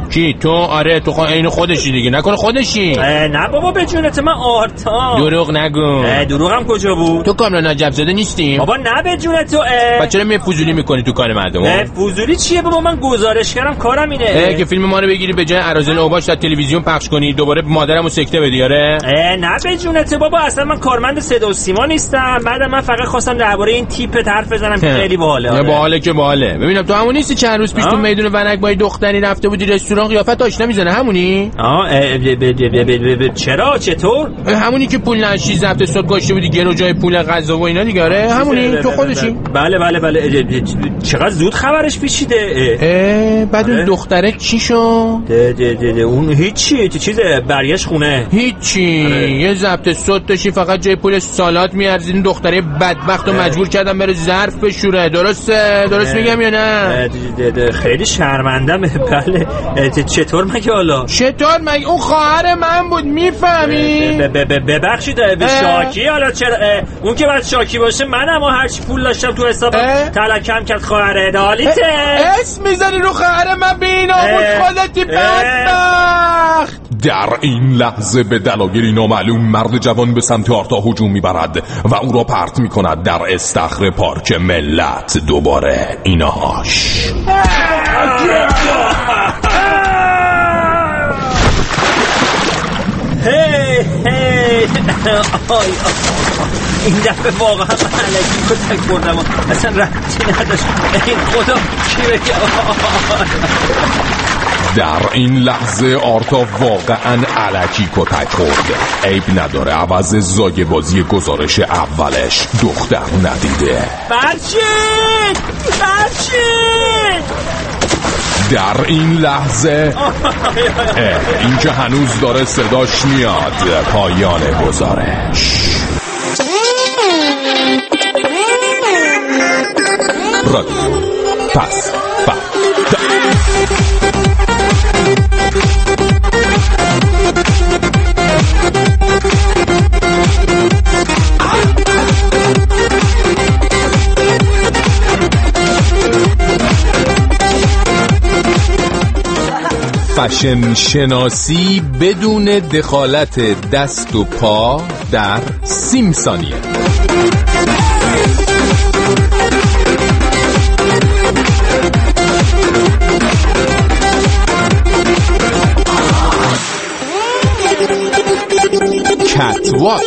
کی تو؟ آره تو عین خودشی دیگه. نکنه خودشی؟ نه بابا به جونت من آرتا. دروغ نگو. دروغم کجا بود؟ تو کاملا نجف زاده نیستی؟ بابا نه به جونت تو. بچه چرا می فضولی میکنی تو کار مردم؟ فضولی چیه بابا؟ من گزارش کردم کارم اینه که فیلم ما رو بگیری به جای اراذل اوباش در تلویزیون پخش کنی دوباره مادرمو سکته بدی. آره نه به جونت بابا اصلا من کارمند صدا و سیما نیستم. بعد من فقط خواستم درباره این تیپ حرف بزنم که خیلی باحاله. آره باحاله که باحاله. ببینم تو همون نیستی چند روز پیش تو میدون ونک با دختری رفته بودی رستوران قیافت آشنا میزنه؟ همونی؟ آه چرا چطور؟ همونی که پول نشی ضبط صد گاشته بودی گرو جای پول غذا و اینا دیگه. آره همونی تو خودشی؟ بله بله بله. چقدر زود خبرش پیچیده. بعد اون دختره چی شد؟ اون هیچی چیزه برگشت خونه. هیچی یه ضبط صد داشتی فقط جای پول سالات میارزید. دختره بدبخت رو مجبور کردم بره ظرف بشوره. درسته؟ درست میگم یا نه؟ خیلی شرمندم. بله چطور مگه حالا؟ چطور مگه؟ اون خواهر من بود میفهمی؟ ببخشید به شاکی حالا چرا؟ اون که باید شاکی باشه من اما هرچی پول داشتم تو حسابم تلکم کرد خواهره. دالیته اسم میزنی رو خواهر من بیناموس خودتی بدبخت. در این لحظه به دلایلی نامعلوم مرد جوان به سمت آرتا هجوم میبرد و او را پرت میکند در استخر پارک ملت. دوباره ایناهاش هی هی آی این دفعه واقعا من علکی کتک بردم اصلا ربطی نداشت. این خدا کی بگه. در این لحظه آرتا واقعا علکی کتک خورد. عیب نداره عوض زاگ بازی گزارش اولش دختر ندیده. برچید برچید. در این لحظه این که هنوز داره صداش میاد. پایان گزارش. رادیو پس با فشن شناسی بدون دخالت دست و پا در سی ثانیه. کاتواک.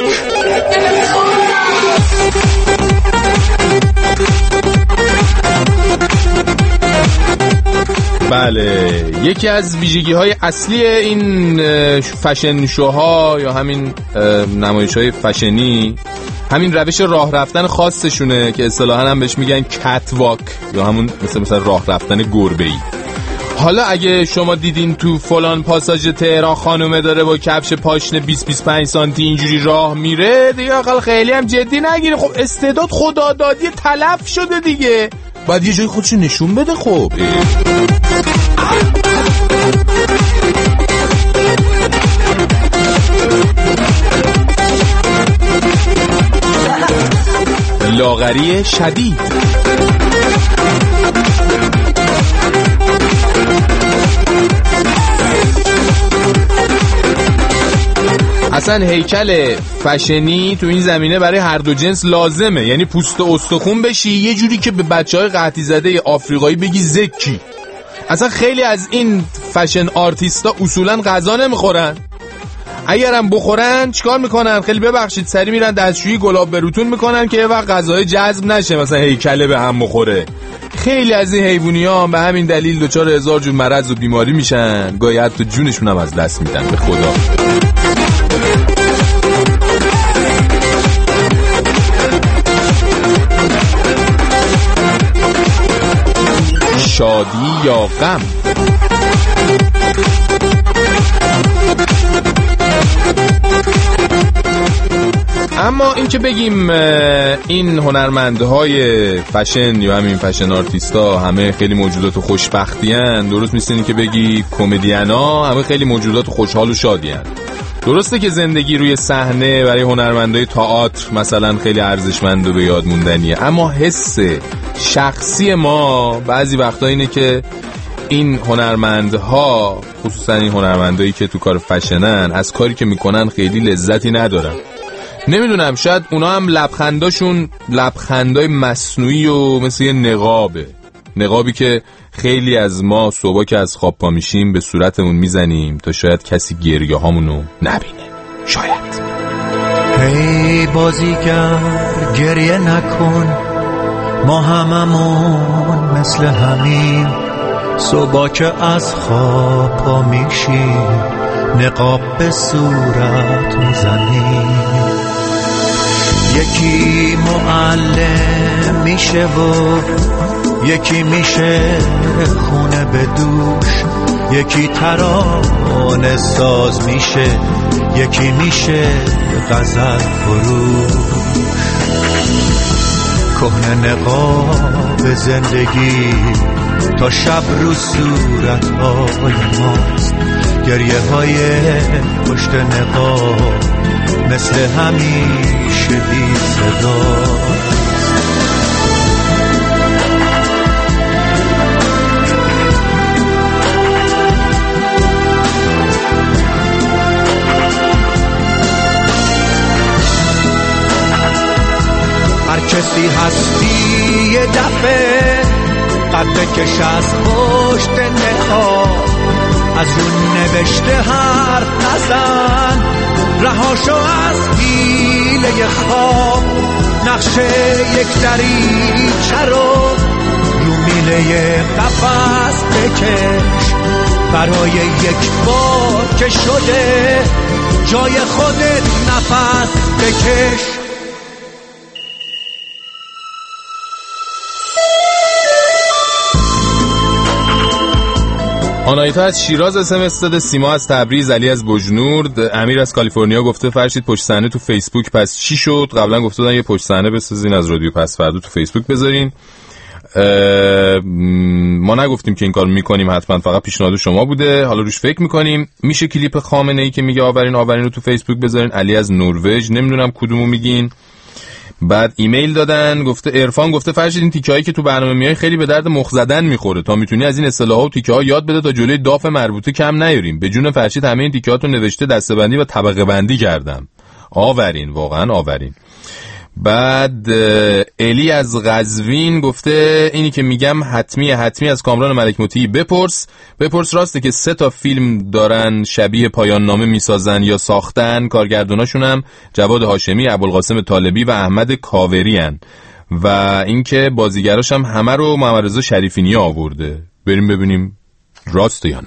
بله یکی از ویژگی های اصلی این فشن شوها یا همین نمایش های فشنی همین روش راه رفتن خاصشونه که اصطلاحاً هم بهش میگن کاتواک یا همون مثل مثلا راه رفتن گربه‌ای. حالا اگه شما دیدین تو فلان پاساژ تهران خانومه داره با کفش پاشنه بیست بیست و پنج سانتی اینجوری راه میره دیگه اقل خیلی هم جدی نگیره. خب استعداد خدادادی تلف شده دیگه. باید یه جای خودشو نشون بده. خب لاغری شدید. اصلا هیکل فشنی تو این زمینه برای هر دو جنس لازمه. یعنی پوست استخون بشی یه جوری که به بچهای قحطی زده آفریقایی بگی زکی. اصلا خیلی از این فشن آرتیستا اصولا غذا نمیخورن. اگرم بخورن چیکار میکنن؟ خیلی ببخشید سری میرن دستشویی گلاب بروتون میکنن که یه وقت غذای جذب نشه مثلا هیکله به هم بخوره. خیلی از این حیوانی‌ها به همین دلیل دچار هزار جور مرض و بیماری میشن. گاهی حتی جونشون هم از دست میدن به خدا. شادی یا غم. اما این که بگیم این هنرمندهای فشن یا همین فشن آرتیستا همه خیلی موجودات خوشبختی هن، درست مثل این که بگی کمدین ها همه خیلی موجودات خوشحال و شادی هن. درسته که زندگی روی صحنه برای هنرمندای تئاتر مثلا خیلی ارزشمند و به یاد موندنیه، اما حس شخصی ما بعضی وقتا اینه که این هنرمندها، خصوصا این هنرمندایی که تو کار فشنن، از کاری که میکنن خیلی لذتی ندارن. نمیدونم، شاید اونا هم لبخنداشون لبخندای مصنوعی و مثل یه نقابه، نقابی که خیلی از ما صبح که از خواب پا میشیم به صورتمون میزنیم تا شاید کسی گریه هامونو نبینه. شاید. هی بازیگر گریه نکن، ما هممون مثل همین، صبح که از خواب پا میشیم نقاب به صورت میزنیم. یکی معلم میشه و یکی میشه خونه به دوش، یکی ترانه ساز میشه، یکی میشه غزل فروش. کهنه نقاب زندگی تا شب رو صورت های ماست، گریه های پشت نقاب مثل همیشه بی صداست. هر کسی هستی یه دفعه قد کش از پشت نقاب، از اون نوشته حرف نزن، رهاشو از حیله خواب. نقشه یک دریچه رو رو میله قفس بکش، برای یک بار که شده جای خودت نفس بکش. آنایتا از شیراز اسمس داده، سیما از تبریز، علی از بجنورد، امیر از کالیفرنیا گفته فرشید پشت صحنه تو فیسبوک پس چی شد؟ قبلا گفته بودن یه پشت صحنه بسازین از رادیو پس فردا تو فیسبوک بذارین. ما نگفتیم که این کار میکنیم، حتما فقط پیشنهاد شما بوده، حالا روش فکر میکنیم. میشه کلیپ خامنه‌ای که میگه آورین آورین رو تو فیسبوک بذارین. علی از نروژ، نمیدونم کدومو میگین. بعد ایمیل دادن، گفته عرفان گفته فرشید این تیکه‌ای که تو برنامه میای خیلی به درد مخ زدن میخوره، تا میتونی از این اصطلاحات و تیکه‌ها یاد بده تا جلوی داف مربوطه کم نیاریم. به جون فرشید همه این تیکه‌هاتو نوشته دسته‌بندی و طبقه بندی کردم. آورین، واقعا آورین. بعد الی از قزوین گفته اینی که میگم حتمی حتمی از کامران ملک مطیعی بپرس بپرس راسته که سه تا فیلم دارن شبیه پایان نامه میسازن یا ساختن، کارگرداناشون هم جواد هاشمی، ابوالقاسم طالبی و احمد کاوری هن، و اینکه بازیگراش هم همه رو محمد رضا شریفی نیا آورده. بریم ببینیم راسته یا نه.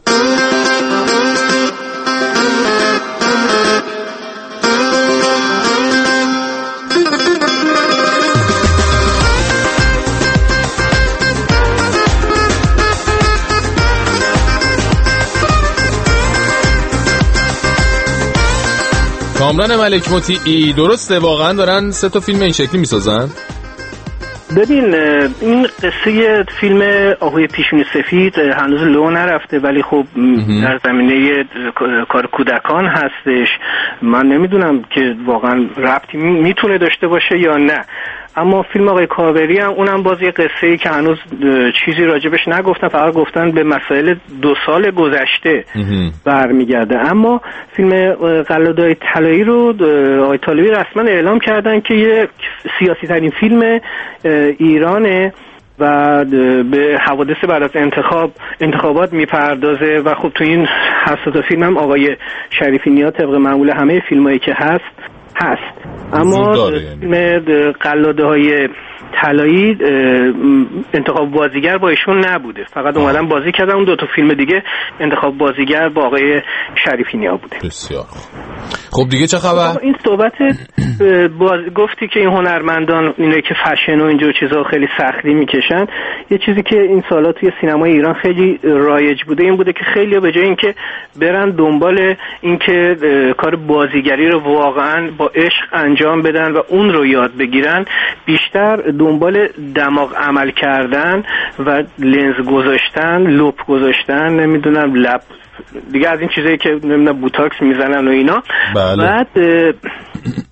کامران ملک مطیعی، درسته واقعا دارن سه تا فیلم این شکلی میسازن؟ ببین این قصه فیلم آقای پیشونی سفید هنوز لو نرفته، ولی خب در زمینه کار کودکان هستش. من نمیدونم که واقعا ربطی میتونه داشته باشه یا نه، اما فیلم آقای کاوری هم اونم باز یه قصه‌ای که هنوز چیزی راجبش نگفتن، فقط گفتن به مسائل دو سال گذشته برمیگرده. اما فیلم قلادای طلایی رو آقای طالبی رسما اعلام کردن که یه سیاسی ترین فیلم ایرانه و به حوادث بعد از انتخاب انتخابات میپردازه و خب تو این هفت تا فیلم هم آقای شریفی نیا طبق معمول همه فیلمایی که هست هست. اما فیلم قلاده های طلایی انتخاب بازیگر با ایشون نبوده، فقط اومدن بازی کردن. اون دو تا فیلم دیگه انتخاب بازیگر با آقای شریفی نیا بوده. بسیار خب دیگه چه خبر؟ این صحبت باز گفتی که این هنرمندان اینه که فشن و اینجور چیزا خیلی سختی میکشن. یه چیزی که این سالا توی سینمای ایران خیلی رایج بوده این بوده که خیلی به جای اینکه برن دنبال اینکه کار بازیگری رو واقعا با عشق انجام بدن و اون رو یاد بگیرن، بیشتر دنبال دماغ عمل کردن و لنز گذاشتن، لوپ گذاشتن، نمیدونم لب دیگه از این چیزایی که نمیدونم بوتاکس میزنن و اینا. بله. بعد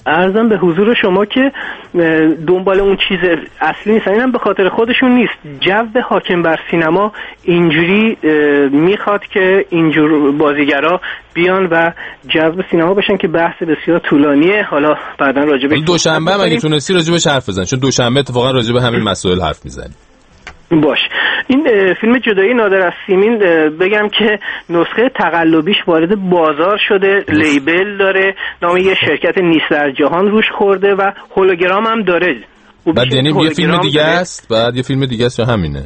عرضم به حضور شما که دنبال اون چیز اصلی نیستن، اینم به خاطر خودشون نیست. جو حاکم بر سینما اینجوری میخواد که اینجور بازیگرا بیان و جذب سینما بشن که بحث بسیار طولانیه. حالا بعداً راجع به دوشنبه هم اگه تونستی راجع بهش حرف بزن، چون دوشنبه اتفاقا راجع به همین مسائل حرف میزنی. باش. این فیلم جدایی نادر از سیمین بگم که نسخه تقلبیش وارد بازار شده، لیبل داره، نام یه شرکت نیست در جهان روش خورده و هولوگرام هم داره. بعد یعنی یه فیلم دیگه است، بعد یه فیلم دیگه است یا همینه؟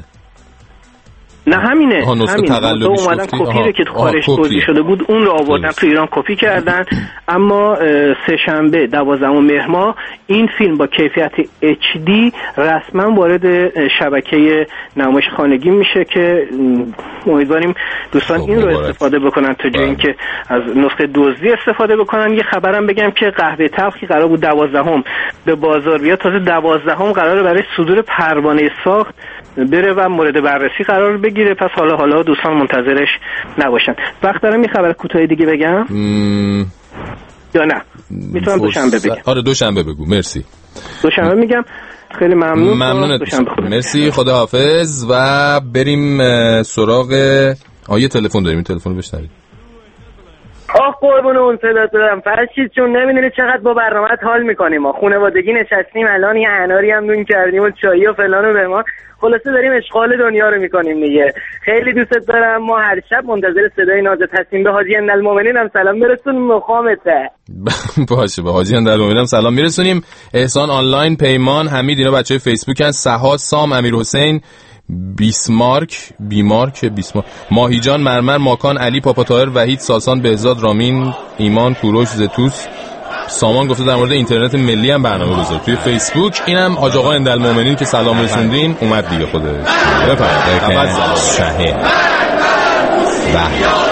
نه همینه. آها نسخه تقلبیش اومدن کپی رو که تو خارج توزیع شده بود اون رو آوردن تو ایران کپی کردن. اما سه شنبه دوازدهم مهر ماه این فیلم با کیفیت اچ دی رسما وارد شبکه نمایش خانگی میشه که امیدواریم دوستان این رو استفاده بکنن تا جای اینکه از نسخه دزدی استفاده بکنن. یه خبرم بگم که قهوه تلخی قرار بود دوازدهم به بازار بیاد، تازه دوازدهم قراره برای صدور پروانه ساخت بره و مورد بررسی قرار بگیره. پس حالا حالا دوستان منتظرش نباشن. وقت دارم یه خبر کوتاه دیگه بگم مم... یا نه میتونم دوشنبه بگم؟ آره دوشنبه بگو. مرسی. دوشنبه میگم. خیلی ممنون. ممنونت. مرسی. خداحافظ. و بریم سراغ آیه تلفن داریم. تلفن رو بشنوید. آخ قربون اون صدا دارم فرشید چون نمیدونی چقدر با برنامه‌ات حال میکنیم. ما خانوادگی نشستیم الان یه اناری هم نون کردیم و چایی و فلان و به ما خلاصه داریم اشغال دنیا رو میکنیم دیگه. خیلی دوست دارم. ما هر شب منتظر صدای نازت هستیم. به حاجی اندالمومنین هم سلام برسون مخامته. باشه به حاجی اندالمومنین هم سلام میرسونیم. احسان آنلاین، پیمان، حمید اینا بچهای فیسبوک ان، سها، سام، امیر حسین، بیسمارک بیمارک بیسمارک ماهیجان، مرمر، ماکان، علی، پاپا طاهر، وحید، ساسان، بهزاد، رامین، ایمان، کوروش، زتوس، سامان گفته در مورد اینترنت ملی هم برنامه بذار توی فیسبوک. اینم حاج آقا اندالمومنین که سلام رسوندین اومد دیگه خودش. بفرمایید. صحیح. کاملا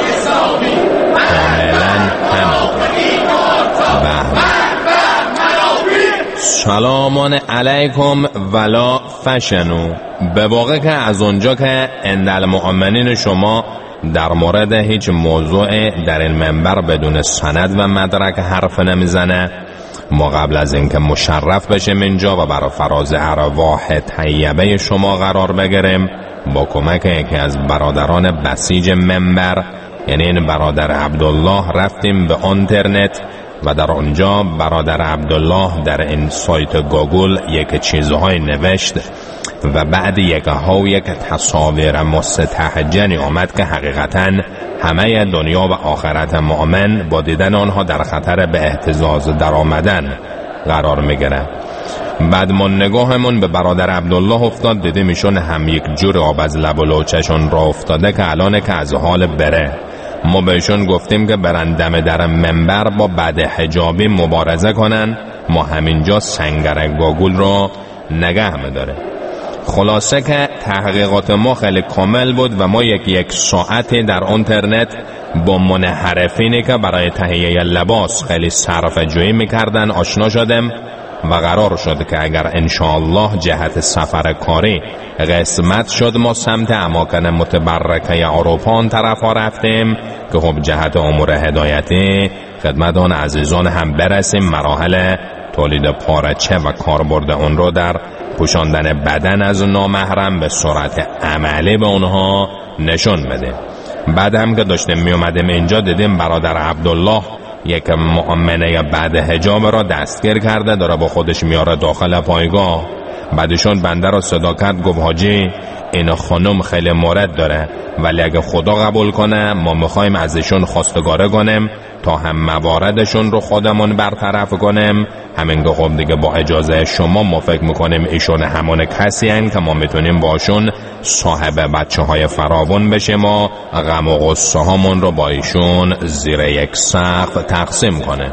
سلامان علیکم ولا فشنو. به واقع که از اونجا که اندالمؤمنین شما در مورد هیچ موضوع در این منبر بدون سند و مدرک حرف نمیزنه، ما قبل از اینکه مشرف بشیم اینجا و برای فراز ارواح طیبه شما قرار بگیریم با کمک یکی از برادران بسیج منبر یعنی این برادر عبدالله رفتیم به اینترنت و در آنجا برادر عبدالله در این سایت گوگل یک چیزهای نوشت و بعد یک ها و یک تصاویر مستهجنی آمد که حقیقتا همه دنیا و آخرت مؤمن با دیدن آنها در خطر به اهتزاز در آمدن قرار میگیره. بعد ما نگاهمون به برادر عبدالله افتاد، دیدیم ایشون هم یک جور آب از لب و لوچشون را افتاده که الان که از حال بره. ما بهشون گفتیم که برندم در منبر با بعد حجابی مبارزه کنن، ما همینجا سنگر گوگل رو نگه می‌داره. خلاصه که تحقیقات ما خیلی کامل بود و ما یک یک ساعتی در اینترنت با منحرفینی که برای تهیه لباس خیلی صرفه جویی میکردن آشنا شدیم و قرار شد که اگر انشاءالله جهت سفر کاری قسمت شد ما سمت اماکن متبرکه اروپا طرف ها رفتیم که خب جهت امور هدایتی خدمت آن عزیزان هم برسیم، مراحل تولید پارچه و کاربرد اون رو در پوشاندن بدن از نامحرم به صورت عملی به اونها نشون بده. بعد هم که داشتیم می اومدیم اینجا دیدیم برادر عبدالله یک مؤمنه بعد حجاب را دستگیر کرده، داره با خودش میاره داخل پایگاه. بعدشون بنده را صدا کرد، گفت حاجی این خانم خیلی مورد داره ولی اگه خدا قبول کنه ما میخوایم ازشون خواستگاره کنیم تا هم مواردشون رو خودمون برطرف کنیم. همین که خب دیگه با اجازه شما ما فکر میکنیم ایشون همون کسی هن که ما میتونیم باشون صاحب بچه های فراوان بشیم و غم و غصه هامون رو با ایشون زیر یک سقف تقسیم کنه.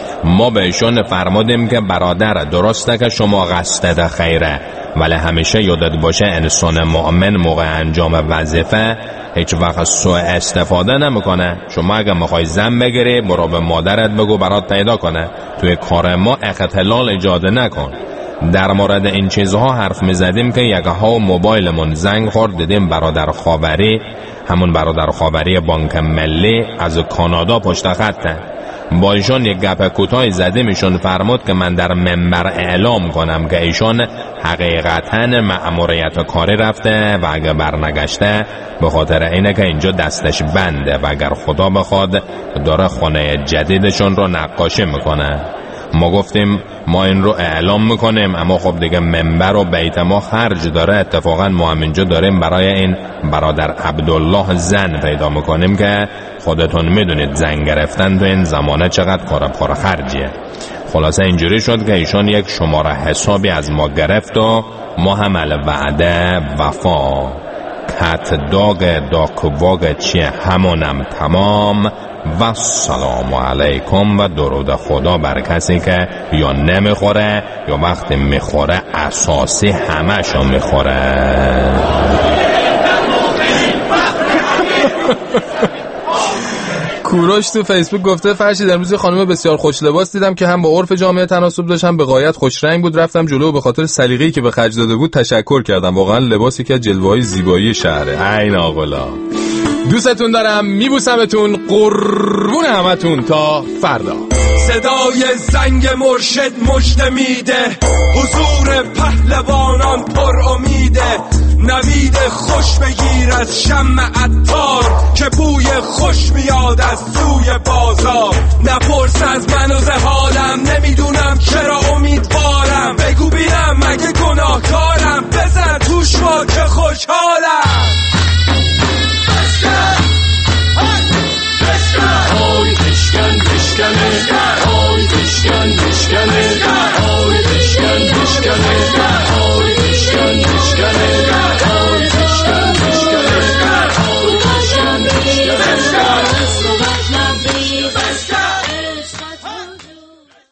ما به ایشون فرمودیم که برادر درسته که شما قصد خیره ولی همیشه یادت باشه انسان مؤمن موقع انجام وظیفه هیچ وقت سوء استفاده نمیکنه. شما اگه میخوای زن بگیری برو به مادرت بگو برات پیدا کنه، توی کار ما اختلال ایجاد نکن. در مورد این چیزها حرف میزدیم که یک ها موبایلمون زنگ خورد، دیدیم برادر خاوری، همون برادر خاوری بانک ملی از کانادا پشت خطه. با ایشان یک گپ کوتاه زده میشون، فرمود که من در منبر اعلام کنم که ایشان حقیقتا مأموریت کاری رفته و اگه برنگشته به خاطر اینه که اینجا دستش بنده و اگر خدا بخواد داره خانه جدیدشون رو نقاشی میکنه. ما گفتیم ما این رو اعلام میکنیم، اما خب دیگه منبر و بیت ما خرج داره. اتفاقا ما هم اینجا داریم برای این برادر عبدالله زن پیدا میکنیم که خودتون میدونید زن گرفتن تو این زمانه چقدر کار پر خرجیه. خلاصه اینجوری شد که ایشان یک شماره حسابی از ما گرفت و ما هم الوعده وفا کت داگ داکواگ چیه همونم تمام و سلام علیکم و درود خدا بر کسی که یا نمیخوره یا وقتی میخوره اساسی همشو میخوره. کوروش تو فیسبوک گفته فرشید امروز خانم بسیار خوش لباس دیدم که هم با عرف جامعه تناسب داشت هم به غایت خوش رنگ بود. رفتم جلو به خاطر سلیقه‌ای که به خرج داده بود تشکر کردم. واقعا لباسی که جلوه‌های زیبایی شهره. عین آقلا. دوستتون دارم، میبوسمتون، قربون همتون تا فردا. صدای زنگ مرشد مژده میده، حضور پهلوانان پر امیده، نوید خوش بگیر از شمع عطار که بوی خوش میاد از سوی بازار. نپرس از من و ز حالم، نمیدونم چرا امیدوارم، بگو بینم